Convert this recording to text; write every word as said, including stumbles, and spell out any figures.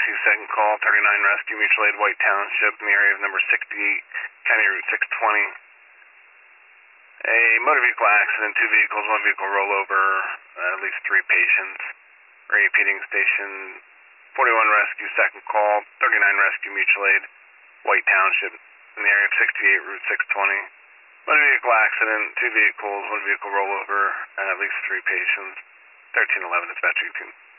Rescue, second call, thirty-nine Rescue, mutual aid, White Township, in the area of number sixty-eight, County Route six twenty. A motor vehicle accident, two vehicles, one vehicle rollover, uh, at least three patients. Repeating station forty-one Rescue, second call, thirty-nine Rescue, mutual aid, White Township, in the area of sixty-eight, Route six twenty. Motor vehicle accident, two vehicles, one vehicle rollover, and at least three patients. thirteen eleven, dispatch eighteen.